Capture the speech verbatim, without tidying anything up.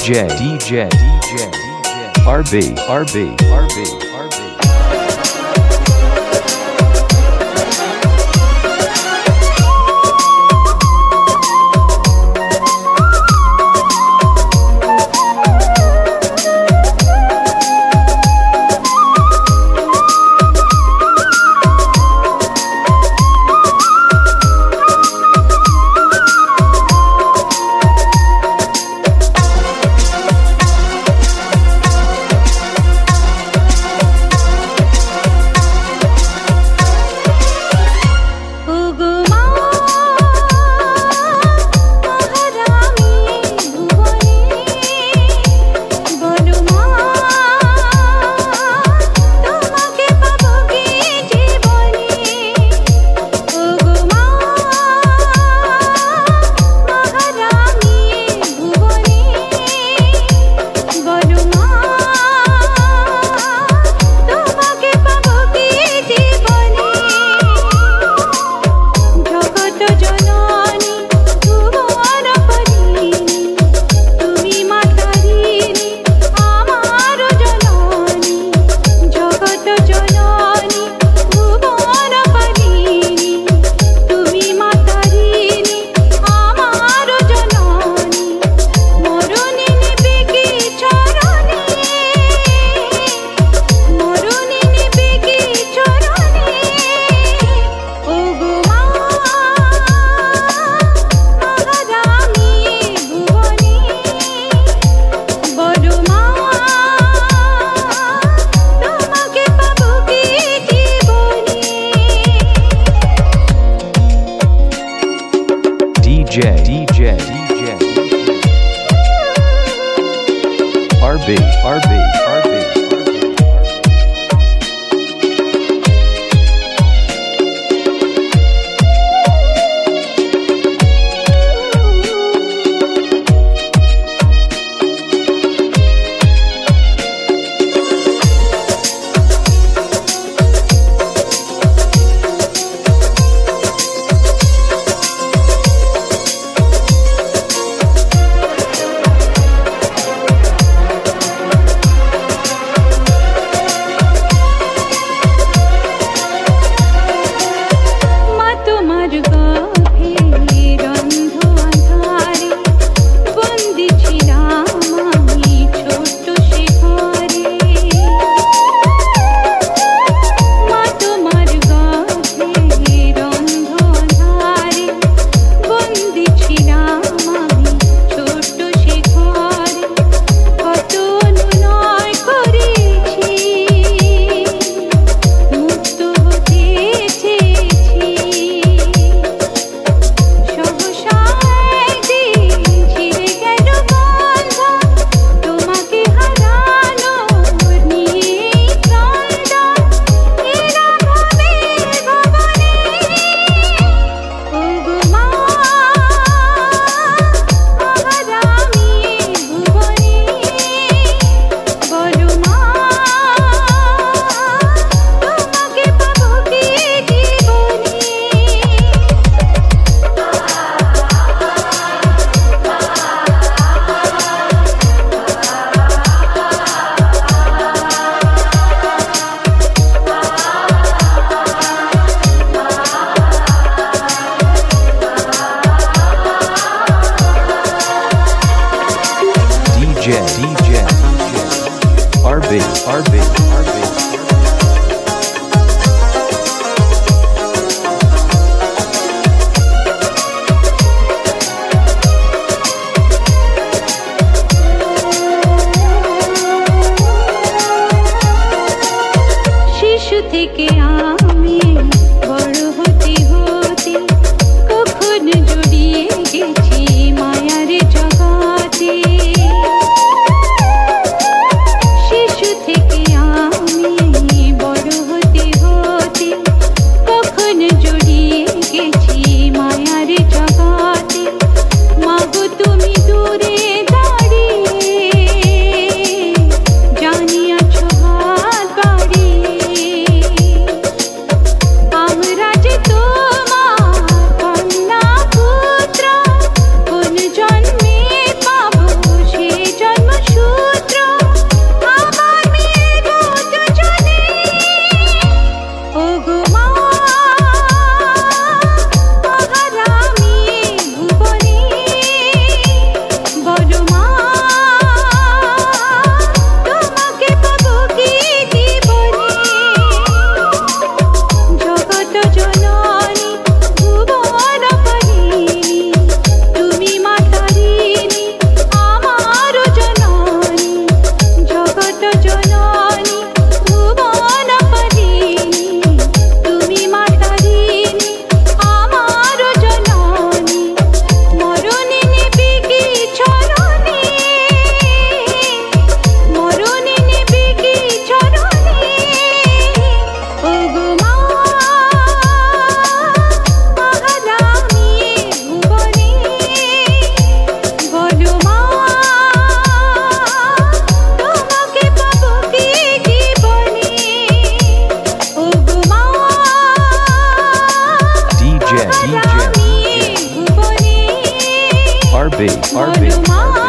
DJ, DJ, DJ, RB, RB, RB, RB. DJ, DJ, DJ, RB, RB, RB. DJ, DJ, RB, RB, RB. শিশু থেকে আমি বড় হতে হতে কখন জড়িয়ে গেছি মায়ার জগতে। শিশু থেকে আমি ভক্ত জননী ভুবন পালিনী তুমি মা তারিণী আমার জননী মরুনি নিবিকি চরণী মরুনি নিবিকি চরণী ওগো মা মহারানী ভুবনে বলো মা তোমাকে পাবো কি জীবনে ওগো মা D J, D J, মহারানী ভুবনে R B, R B. বলো মা